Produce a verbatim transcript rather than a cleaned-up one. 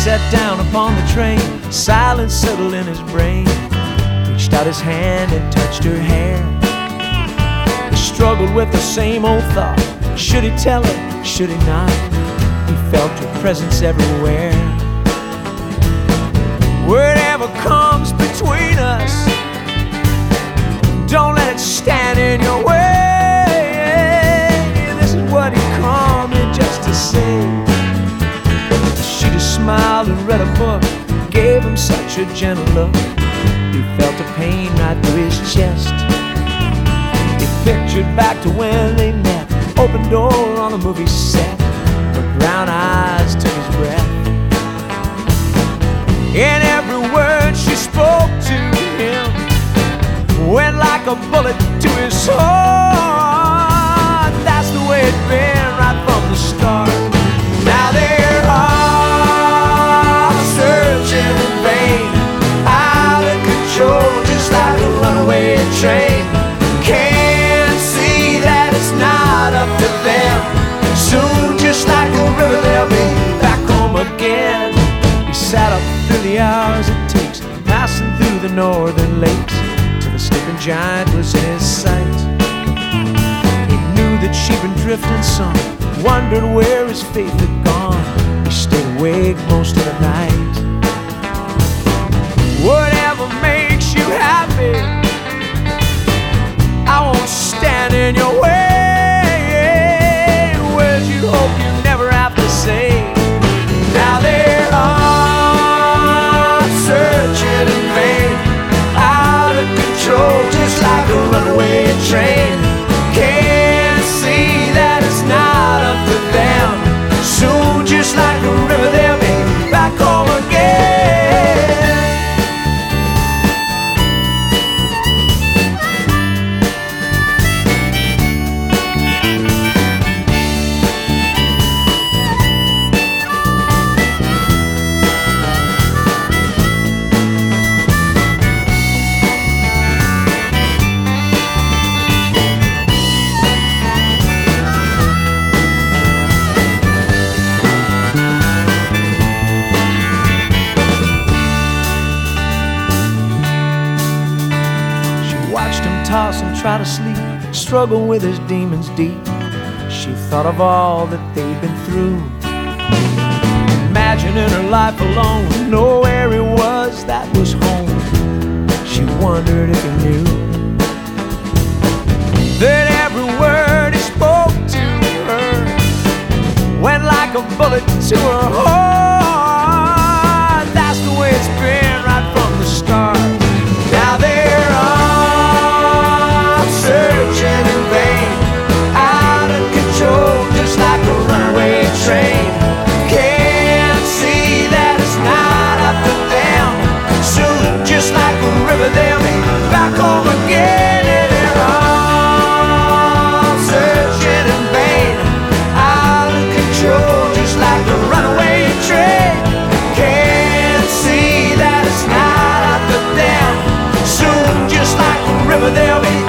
sat down upon the train. Silence settled in his brain. Reached out his hand and touched her hair. He struggled with the same old thought. Should he tell her? Should he not? He felt her presence everywhere. Whatever comes between us, don't let it stand in your way. This is what he called me just to say. She just smiled and read a book, gave him such a gentle look. He felt a pain right through his chest. He pictured back to when they met, open door on a movie set. Her brown eyes took his breath. And every word she spoke to him went like a bullet to his heart. That's the way it's been right from the start. Now they're all searching in vain, out of control, just like a runaway train. Can't see that it's not up to them. Soon, just like a river, they'll be back home again. He sat up through the hours it takes, passing through the northern lakes, till the sleeping giant was in his sight. He knew that she'd been drifting some, wondered where his faith had gone. He stayed awake most of the night. Whatever makes you happy, I won't stand in your way. Words you hope you never have to say. Now they're all searching in vain, out of control, just like a runaway train. Can't see that it's not up to them. Soon, just like a river, they'll be back home again. Toss and try to sleep, struggle with his demons deep. She thought of all that they'd been through, imagining her life alone, nowhere he was, that was home. She wondered if he knew that every word he spoke to her went like a bullet to her heart. That's the way it's been right from the start. Now they're all searching in vain, out of control, just like a runaway train. Can't see that it's not up to them. Soon, just like a river, they'll be back home again. And they're all searching in vain, out of control, just like a runaway train. Can't see that it's not up to them. Soon, just like a river, they'll be